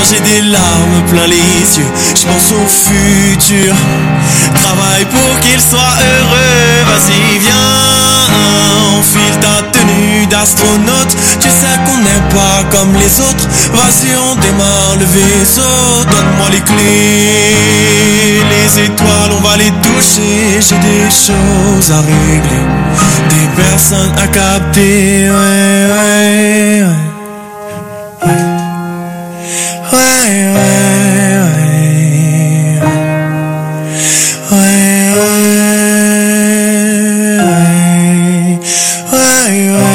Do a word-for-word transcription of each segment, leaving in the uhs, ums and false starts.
j'ai des larmes plein les yeux. Je pense au futur, travaille pour qu'il soit heureux. Vas-y viens, enfile ta tenue d'astronaute. Tu sais qu'on n'est pas comme les autres. Vas-y on démarre le vaisseau. Donne-moi les clés, les étoiles on va les toucher. J'ai des choses à régler, des personnes à capter. Ouais, ouais, ouais. Ouais, ouais, ouais, ouais, ouais, ouais, ouais, ouais.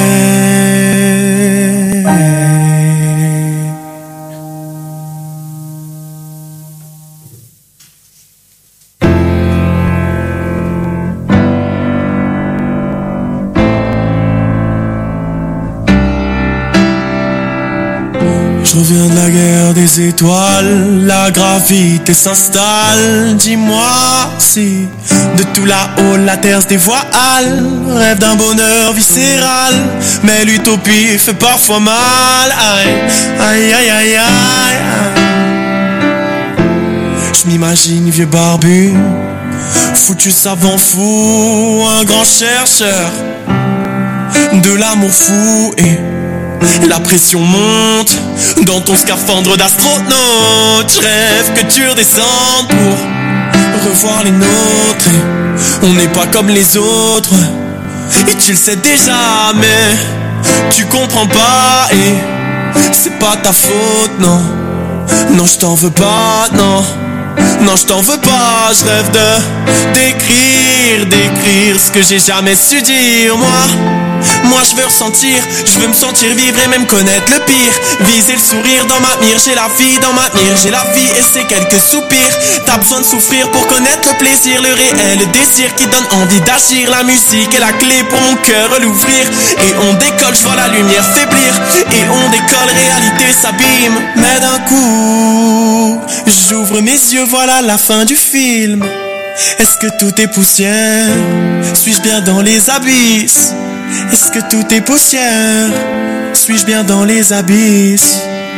Je reviens de la guerre des étoiles, la gravité s'installe. Dis-moi si de tout là-haut la terre se dévoile. Rêve d'un bonheur viscéral, mais l'utopie fait parfois mal. Aïe, aïe, aïe, aïe, aïe, aïe. Je m'imagine vieux barbu, foutu savant fou, un grand chercheur de l'amour fou. Et la pression monte dans ton scaphandre d'astronaute. Je rêve que tu redescendes pour revoir les nôtres. Et on n'est pas comme les autres, et tu le sais déjà, mais tu comprends pas. Et c'est pas ta faute, non. Non, je t'en veux pas, non. Non, je t'en veux pas. Je rêve de d'écrire, d'écrire ce que j'ai jamais su dire. Moi Moi je veux ressentir, je veux me sentir vivre et même connaître le pire. Viser le sourire dans ma mire, j'ai la vie dans ma mire, j'ai la vie et c'est quelques soupirs. T'as besoin de souffrir pour connaître le plaisir, le réel, le désir qui donne envie d'agir. La musique est la clé pour mon cœur l'ouvrir. Et on décolle, je vois la lumière faiblir. Et on décolle, réalité s'abîme. Mais d'un coup, j'ouvre mes yeux, voilà la fin du film. Est-ce que tout est poussière? Suis-je bien dans les abysses? Est-ce que tout est poussière? Suis-je bien dans les abysses?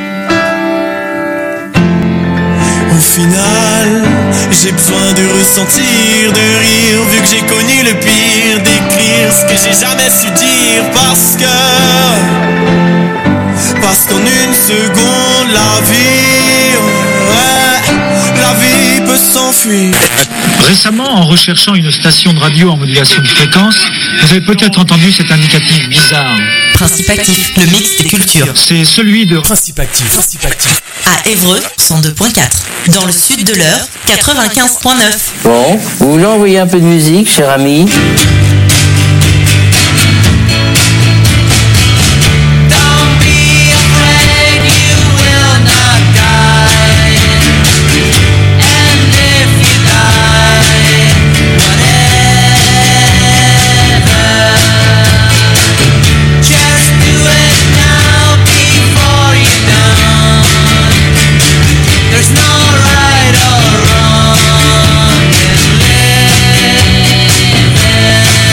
Au final, j'ai besoin de ressentir, de rire, vu que j'ai connu le pire, d'écrire ce que j'ai jamais su dire, parce que, parce qu'en une seconde, la vie, ouais, la vie peut s'enfuir. Récemment, en recherchant une station de radio en modulation de fréquence, vous avez peut-être entendu cet indicatif bizarre. Principe actif, le mix des cultures. C'est celui de Principe actif. Principe actif. À Évreux, cent deux point quatre. Dans le sud de l'Eure, quatre-vingt-quinze point neuf. Bon, vous voulez envoyer un peu de musique, cher ami? Right or wrong, and live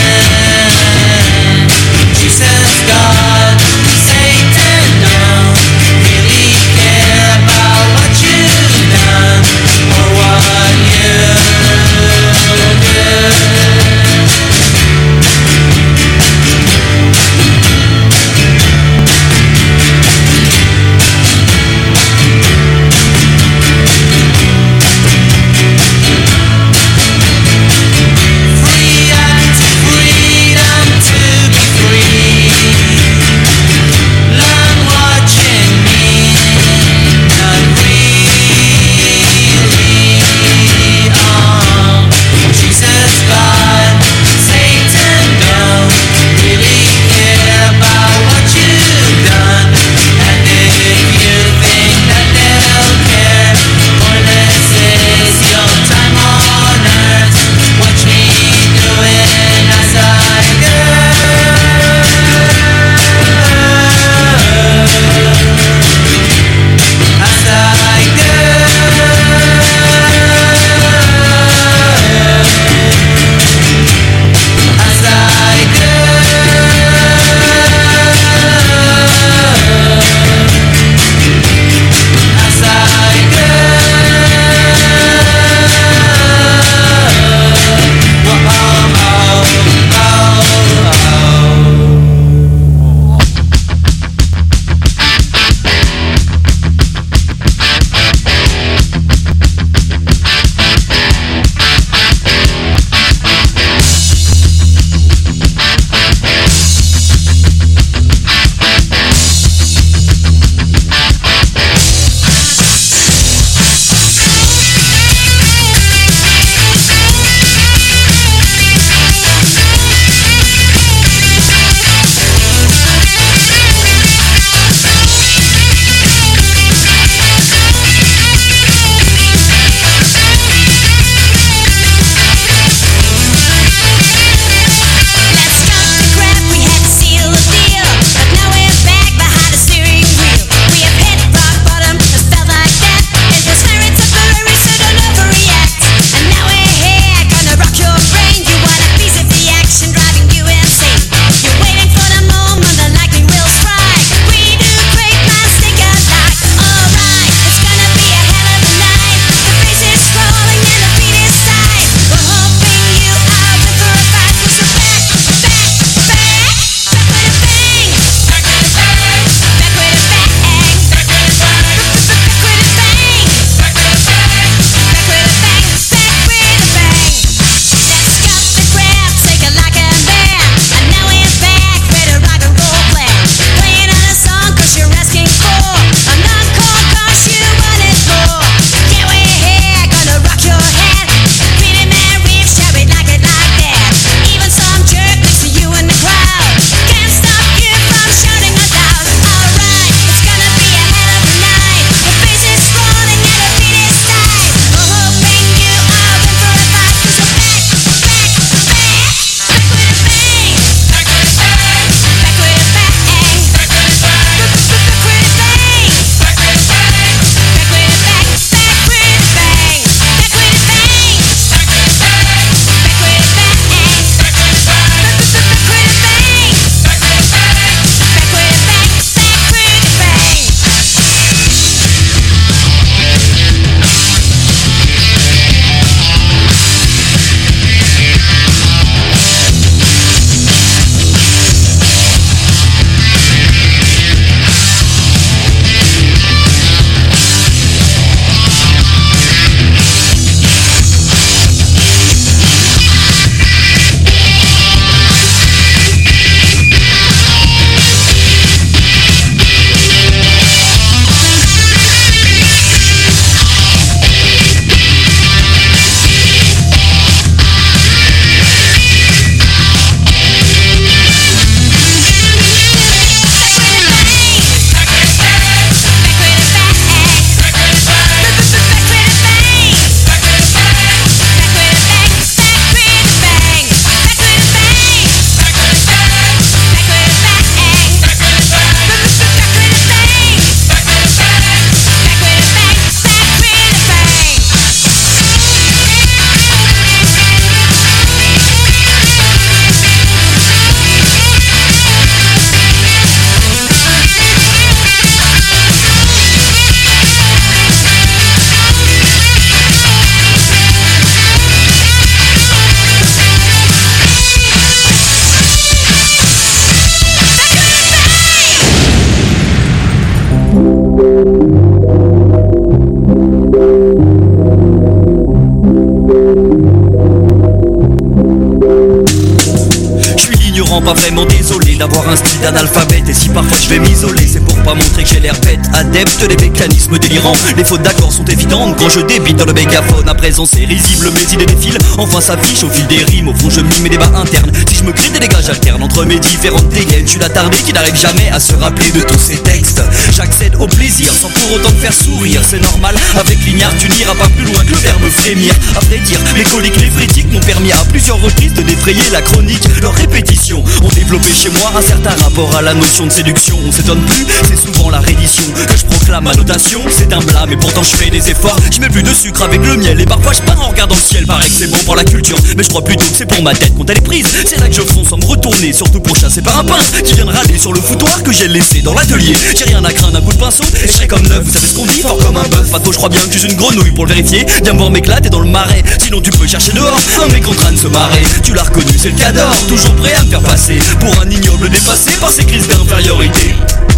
pas vraiment désolé d'avoir un style d'analphabète. Et si parfois je vais m'isoler, c'est pour pas montrer que j'ai l'air bête. Adepte des mécanismes délirants, les fautes d'accord sont évidentes quand je débite dans le mégaphone. À présent c'est risible, mes idées défilent, enfin s'affiche au fil des rimes. Au fond je mime mes débats internes, si je me crée des dégâts j'alterne entre mes différentes dégaines. Je suis l'attardé qui n'arrive jamais à se rappeler de tous ces textes. J'accède au plaisir sans pour autant te faire sourire. C'est normal, avec l'ignare tu n'iras pas plus loin que le verbe frémir. À vrai dire, mes coliques néphrétiques m'ont permis à plusieurs reprises de défrayer la chronique. Leurs répétitions ont développé chez moi un certain rapport à la notion de séduction. On s'étonne plus, c'est souvent la reddition que je proclame ma notation. C'est un blâme et pourtant je fais des efforts. Je mets plus de sucre avec le miel et parfois je pars en regardant le ciel. Paraît que c'est bon pour la culture, mais je crois plutôt que c'est pour ma tête quand elle est prise. C'est là que je fonce sans me retourner, surtout pour chasser par un pince qui vient de râler sur le foutoir que j'ai laissé dans l'atelier. J'ai rien à craindre, un coup de pinceau et je serai comme neuf. Vous savez ce qu'on dit, fort comme un bœuf. Pato, je crois bien que je suis une grenouille pour le vérifier. Viens me voir m'éclater dans le marais, sinon tu peux chercher dehors un mec en train de se marrer. Tu l'as reconnu, c'est le cador, toujours prêt à me faire passer pour un ignoble dépassé par ses crises d'infériorité.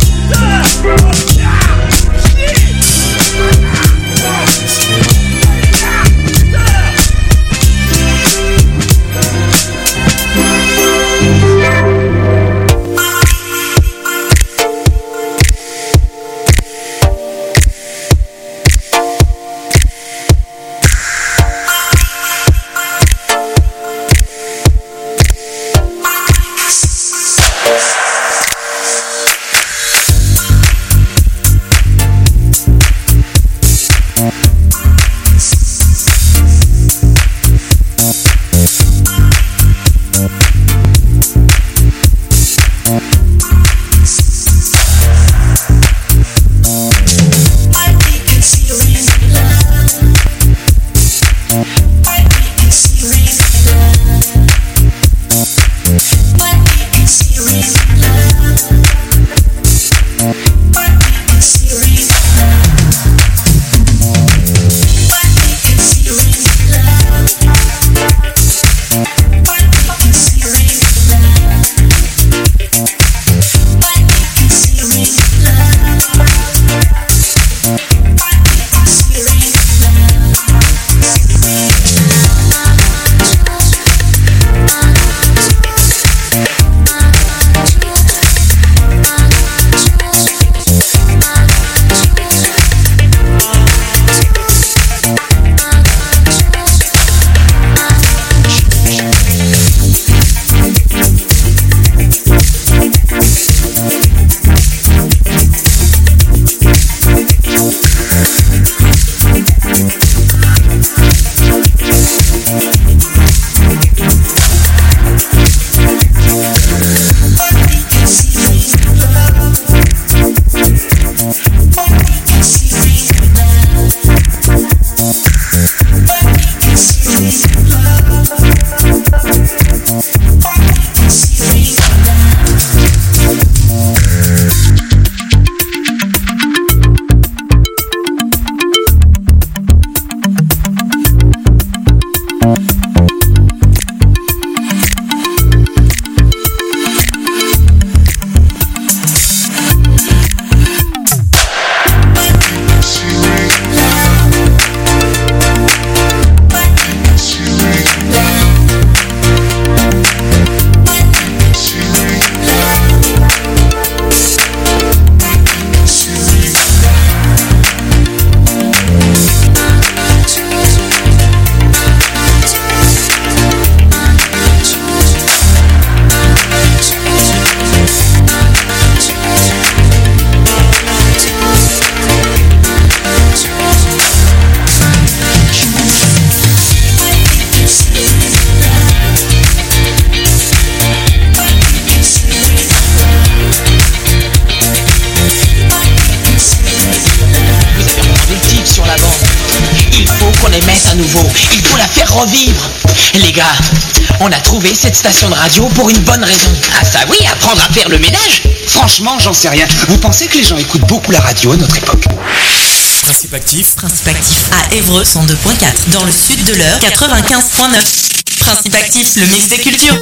Il faut la faire revivre. Les gars, on a trouvé cette station de radio pour une bonne raison. Ah ça oui, apprendre à faire le ménage. Franchement, j'en sais rien. Vous pensez que les gens écoutent beaucoup la radio à notre époque? Principe actif. Principe actif à Évreux cent deux point quatre. Dans le sud de l'Eure quatre-vingt-quinze point neuf. Principe actif, le mix des cultures.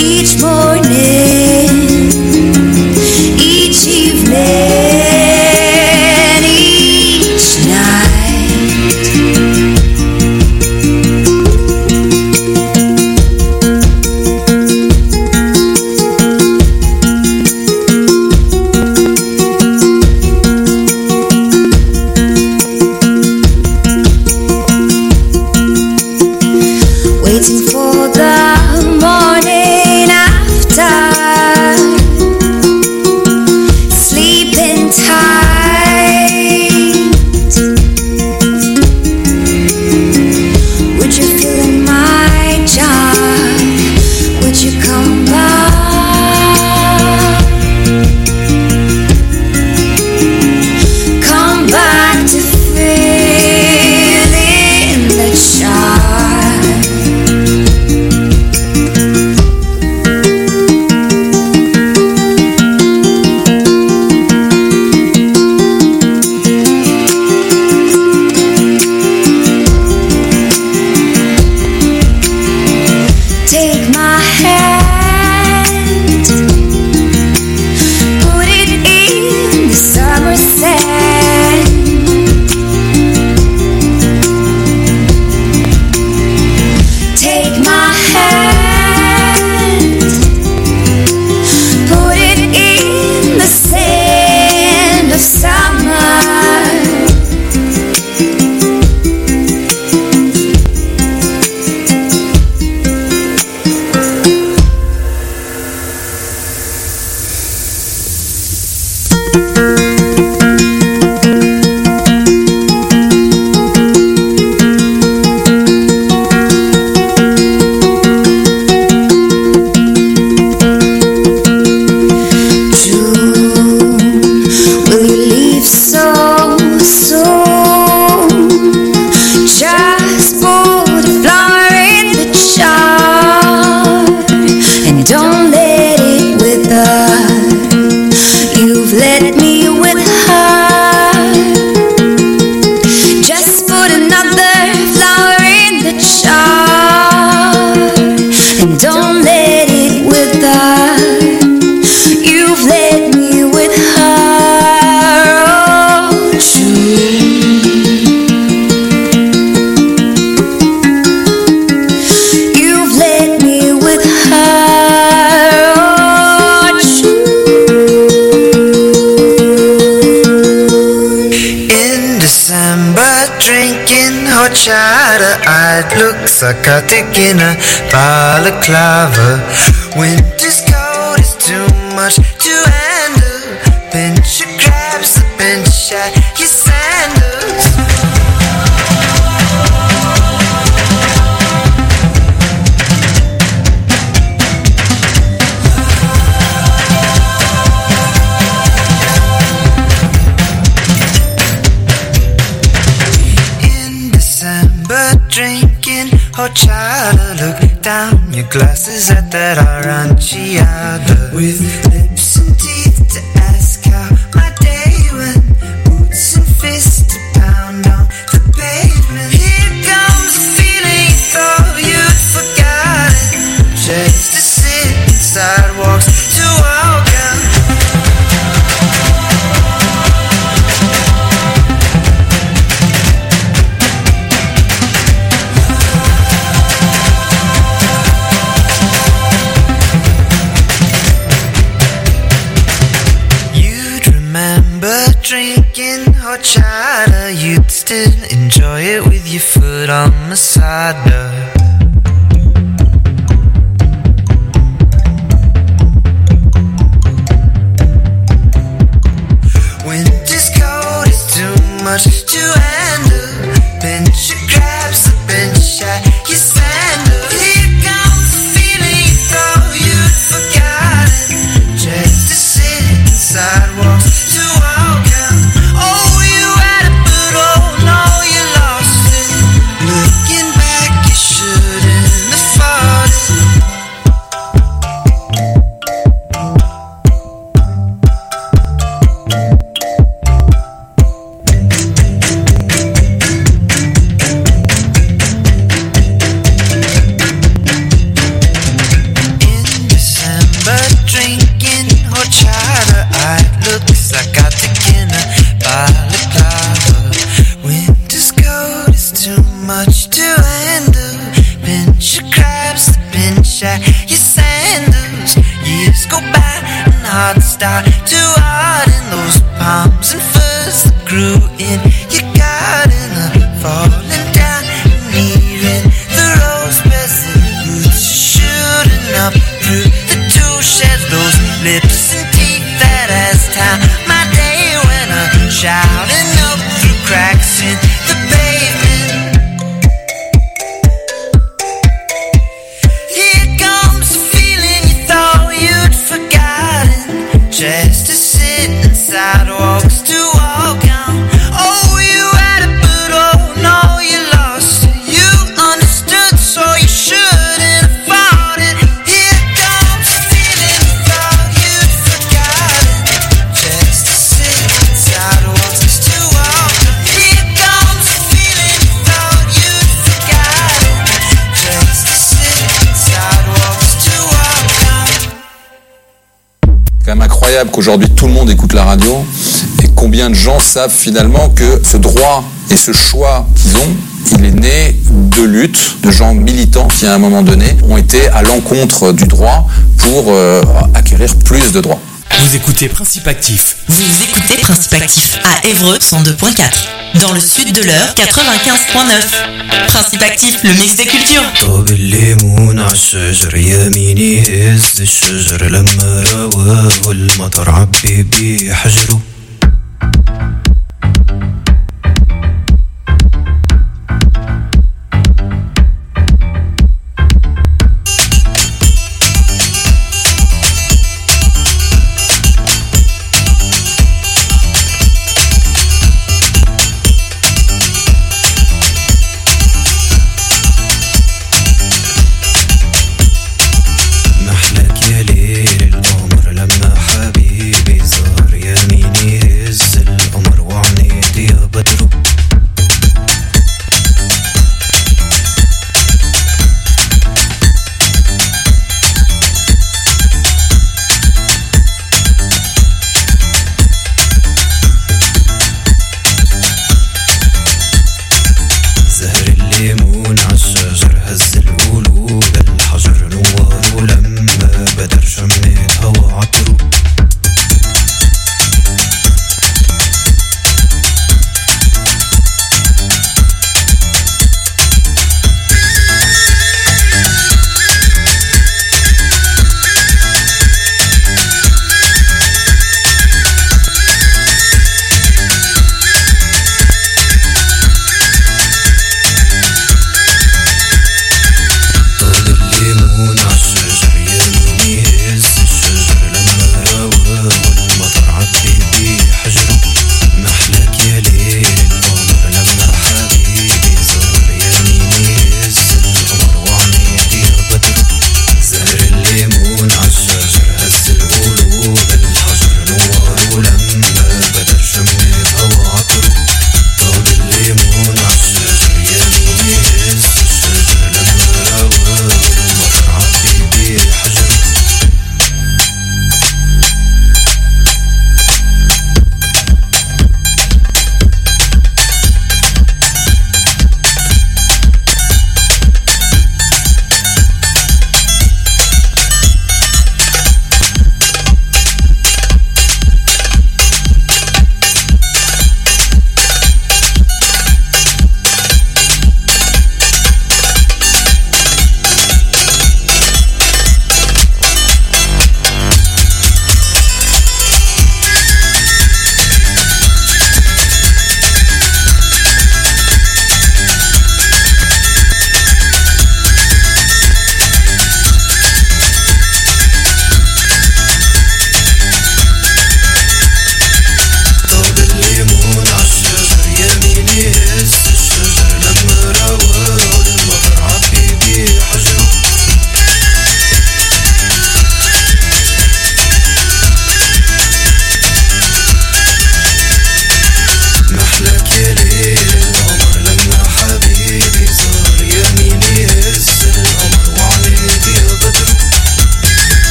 each morning, each evening, each night. Waiting for the morning after, sleeping tight. Would you fill in my job? Would you come back? Come back to fill in the shot. Take my hand, put it in the summer sand. Take my hand, put it in the sand of summer. June, will you leave so soon? Just put a flower in the jar and don't let it wither. You've let me with her. Just put another flower in the jar and don't let it wither. You've let me with her, oh June. You've let me with her, oh June. In December, drinking horchata, I'd look psychotic in a balaclava. Winter's cold is too much to handle. Pinch your grabs, the pinch at your sandals. In December, drinking horchata, look down your glasses at that aranciata. With lips and teeth to ask how my day went, boots and fists to pound on the pavement. Here comes the feeling you thought you'd forgotten. Chairs to sit and sidewalks to walk on. You'd remember drinking horchata. You'd still enjoy it with your foot on Masada. Winter's cold is too much to handle. Pinch your grabs, the pinch at your sandal. Here comes the feeling you thought you'd forgotten. Just to sit in sidewalks to walk on. Oh, you had it, but oh no, you lost it. Looking back, you should go bad and hearts start to harden. Those palms and furs that grew in your garden are falling down and nearing the rose beds. The roots are shooting up through the two sheds. Those lips and teeth that has time my day when I'm shouting up through cracks in the pavement. Here comes the feeling you thought you'd forgotten, just to sit in sidewalks to walk on. Oh, you had it, but oh no, you lost it. You understood, so you shouldn't have fought it. Here comes the feeling you thought you'd forgotten, just to sit in sidewalks to walk on. Here comes the feeling you thought you'd forgotten, just to sit in sidewalks to walk on. C'est quand même incroyable qu'aujourd'hui tout le monde écoute la radio et combien de gens savent finalement que ce droit et ce choix qu'ils ont, il est né de luttes, de gens militants qui à un moment donné ont été à l'encontre du droit pour euh, acquérir plus de droits. Vous écoutez Principe Actif. Vous écoutez Principe Actif à Évreux cent deux point quatre. Dans le sud de l'Eure, quatre-vingt-quinze point neuf. Principe Actif, le mix des cultures. طاب الليمون عالشجر يميني هز الشجر لما روى والمطر عبي بيه حجره. محلك يا ليل القمر لما حبيبي زار يميني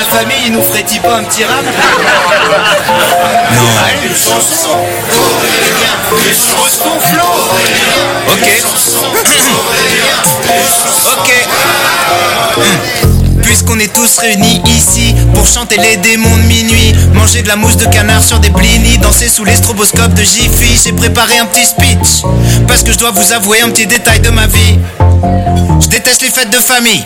famille, il nous ferait-il pas un petit rap? Non. Allez, une chanson. Une chanson flow. Ok. Ok. Puisqu'on est tous réunis ici pour chanter les démons de minuit, manger de la mousse de canard sur des blinis, danser sous les stroboscopes de Jiffy, j'ai préparé un petit speech parce que je dois vous avouer un petit détail de ma vie. Je déteste les fêtes de famille.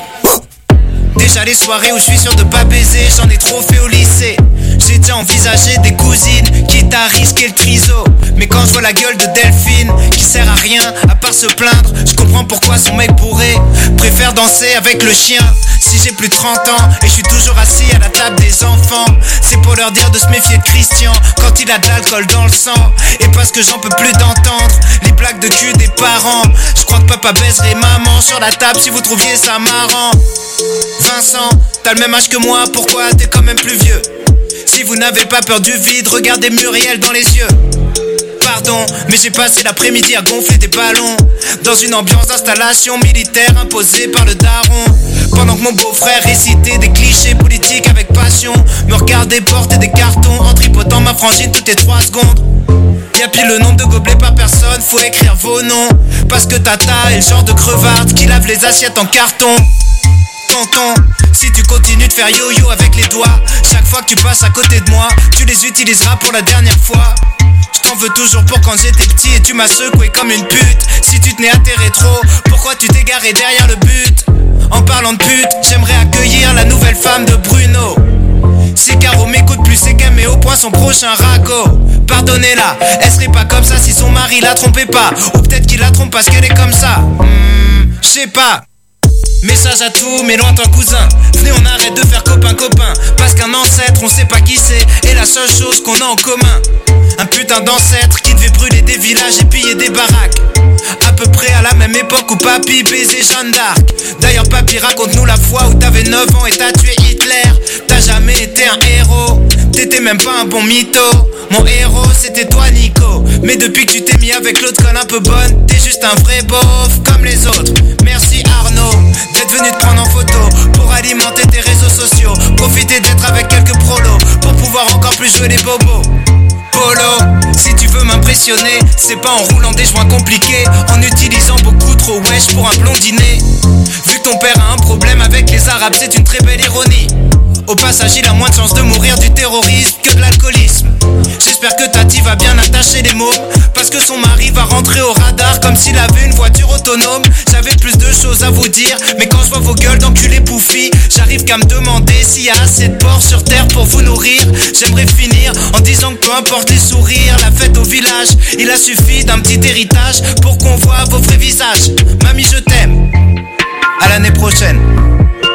Déjà les soirées où je suis sûr de pas baiser, j'en ai trop fait au lycée. J'ai déjà envisagé des cousines, quitte à risquer le triso. Mais quand je vois la gueule de Delphine, qui sert à rien à part se plaindre, je comprends pourquoi son mec bourré préfère danser avec le chien. Si j'ai plus de trente ans et je suis toujours assis à la table des enfants, c'est pour leur dire de se méfier de Christian quand il a de l'alcool dans le sang. Et parce que j'en peux plus d'entendre les blagues de cul des parents. Je crois que papa baiserait maman sur la table si vous trouviez ça marrant. Vincent, t'as le même âge que moi, pourquoi t'es quand même plus vieux? Si vous n'avez pas peur du vide, regardez Muriel dans les yeux. Pardon, mais j'ai passé l'après-midi à gonfler des ballons dans une ambiance d'installation militaire imposée par le daron. Pendant que mon beau-frère récitait des clichés politiques avec passion, me regardait porter des cartons en tripotant ma frangine toutes les trois secondes. Y'a pile le nombre de gobelets par personne, faut écrire vos noms, parce que Tata est le genre de crevarde qui lave les assiettes en carton. Tonton, si tu continues de faire yo-yo avec les doigts, chaque fois que tu passes à côté de moi, tu les utiliseras pour la dernière fois. Je t'en veux toujours pour quand j'étais petit et tu m'as secoué comme une pute. Si tu tenais à tes rétros, pourquoi tu t'es garé derrière le but? En parlant de pute, j'aimerais accueillir la nouvelle femme de Bruno. Si Caro m'écoute plus, c'est qu'elle met au point son prochain ragot. Pardonnez-la, elle serait pas comme ça si son mari la trompait pas. Ou peut-être qu'il la trompe parce qu'elle est comme ça. Hmm, je sais pas. Message à tous mes lointains cousins, venez on arrête de faire copain-copain, parce qu'un ancêtre on sait pas qui c'est, et la seule chose qu'on a en commun, un putain d'ancêtre qui devait brûler des villages et piller des baraques, à peu près à la même époque où papy baisait Jeanne d'Arc. D'ailleurs papy, raconte-nous la fois où t'avais neuf ans et t'as tué Hitler. T'as jamais été un héros, t'étais même pas un bon mytho. Mon héros c'était toi Nico, mais depuis que tu t'es mis avec l'autre conne un peu bonne, t'es juste un vrai beauf comme les autres. Merci Arnaud d'être venu te prendre en photo pour alimenter tes réseaux sociaux. Profiter d'être avec quelques prolos pour pouvoir encore plus jouer les bobos. Polo, si tu veux m'impressionner, c'est pas en roulant des joints compliqués, en utilisant beaucoup trop wesh pour un blondinet. Vu que ton père a un problème avec les arabes, c'est une très belle ironie. Au passage, il a moins de chances de mourir du terrorisme que de l'alcoolisme. J'espère que Tati va bien attacher les mômes, parce que son mari va rentrer au radar comme s'il avait une voiture autonome. J'avais plus de choses à vous dire, mais quand je vois vos gueules d'enculés pouffis, j'arrive qu'à me demander s'il y a assez de porcs sur terre pour vous nourrir. J'aimerais finir en disant que peu importe les sourires, la fête au village, il a suffi d'un petit héritage pour qu'on voit vos vrais visages. Mamie, je t'aime, à l'année prochaine.